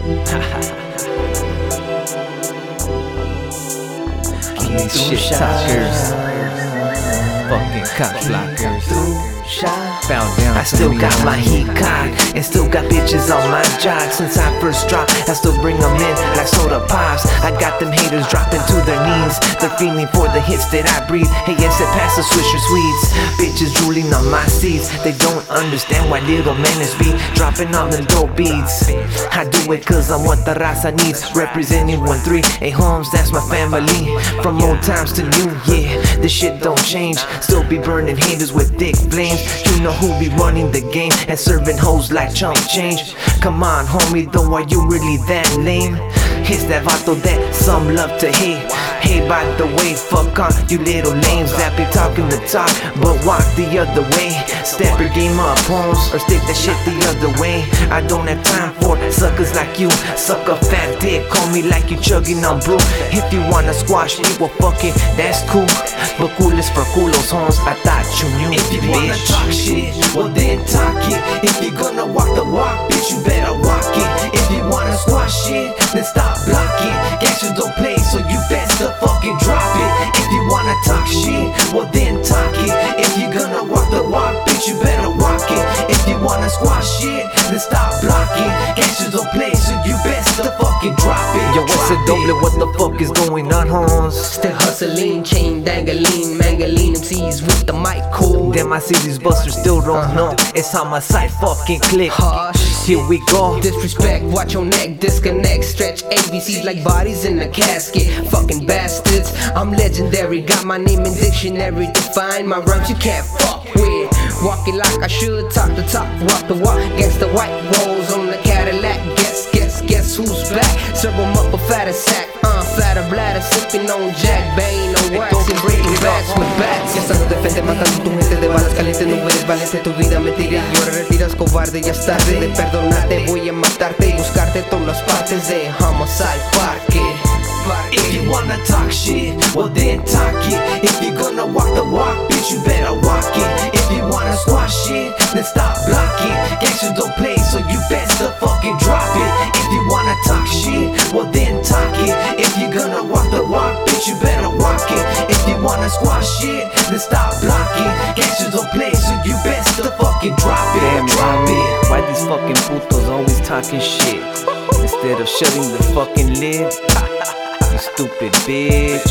These shit talkers, fucking cock blockers. Found down. I still got my heat cocked and still got bitches on my jock. Since I first dropped, I still bring them in like soda pops. I got them haters dropping to their knees. They're feeling for the hits that I breathe. Hey, yes, it past the Swisher Sweets. Bitches drooling on my seats. They don't understand why little menace be dropping on them dope beats. I do it cause I'm what the raza needs. Representing 1-3. Hey, Holmes, that's my family. From old times to new, yeah, this shit don't change. Still be burning haters with thick flames. You know who be running the game and serving hoes like chump change. Come on, homie, though, are you really that lame? It's that vato that some love to hate. Hey, by the way, fuck on you little lames that be talking the talk but walk the other way. Step your game up, homes, or stick that shit the other way. I don't have time for suckers like you. Suck a fat dick, call me like you chugging on brew. If you wanna squash me, well fuck it, that's cool. But cool is for coolos, homes, I thought you knew. If you wanna talk shit, well then talk it. If you're gonna walk the walk, bitch, you better walk it. If you wanna squash shit, then stop blocking. Gangsters don't play, so you best to fucking drop it. If you wanna talk shit, well then talk it. If you're gonna walk the walk, bitch, you better walk it. If you wanna squash shit, then stop blocking. Gangsters don't play, so you best to fucking drop it. Yo, what's a double? What the fuck is going on, homes? Still hustling, chain dangling, mangling MCs with the mic cool. Damn, I see these busters still don't know. It's on my side, fucking click. Hush. Here we go. Disrespect, watch your neck, disconnect, stretch ABCs like bodies in a casket. Fucking bastards, I'm legendary, got my name in dictionary. Define my rhymes you can't fuck with. Walk it like I should, talk the talk, walk the walk. Gangsta white rolls on the Cadillac. Guess who's back? Serve 'em up a fatter sack, fatter bladder, sipping on Jack, Bane on wax and breaking bats with bats. Ya estás de frente matando tu gente de balas calientes. No eres valiente, tu vida mentira y ahora retiras cobarde. Ya es tarde de perdonarte, voy a matarte y buscarte todas las partes de Homicide Parque. If you wanna talk shit, well then talk it. If you're gonna walk the walk, bitch, you better walk it. If you wanna squash shit, then stop blocking. Gangsters don't play, so you best to fucking drop it. If you wanna talk shit, well then talk it. If you're gonna walk the walk, bitch, you better walk it. If you wanna squash shit, then stop blocking. Gangsters don't play, so you best to fucking drop it. Damn, Drop homie, it. why these fucking putos always talking shit instead of shutting the fucking lid? You stupid bitch.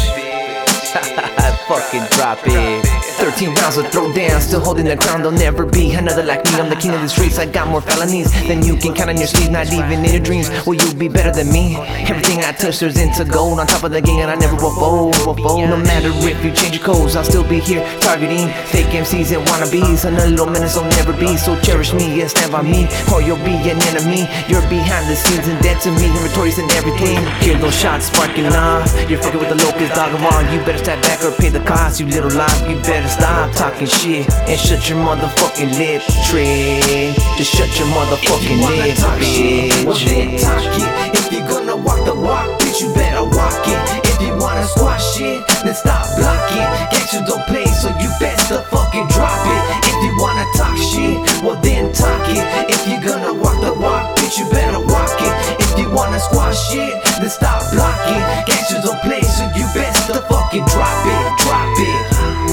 Fucking drop it. 13 rounds of throwdown, still holding the ground. There'll never be another like me. I'm the king of the streets. I got more felonies than you can count on your sleeve. Not even in your dreams will you be better than me. Everything I touch turns into gold. On top of the game, and I never will fold. No matter if you change your codes, I'll still be here targeting fake MCs and wannabes. And a little menace will never be. So cherish me and stand by me, or you'll be an enemy. You're behind the scenes and dead to me. Inventories and everything. Hear those shots sparking off. You're fucking with the locust dog and wall. You better step back or pay the cost. You little lie, you better stop talking shit and shut your motherfucking lip, trick. Just shut your motherfucking lip, bitch. Well then talk it. If you're gonna walk the walk, bitch, you better walk it. If you wanna squash shit, then stop blocking. Gangsters don't play, so you best to fucking drop it. If you wanna talk shit, well then talk it. If you're gonna walk the walk, bitch, you better walk it. If you wanna squash shit, then stop blocking. Gangsters don't play, so you best to fucking drop it. Drop it.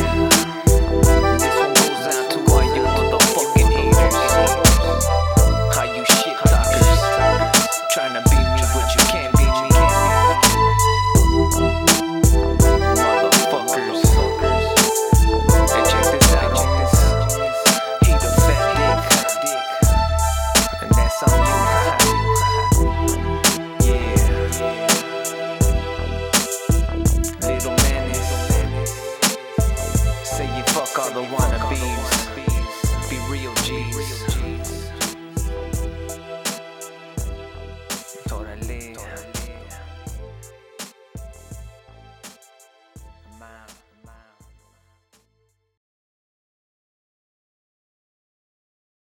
Fuck all the wannabes, be real G's. Órale.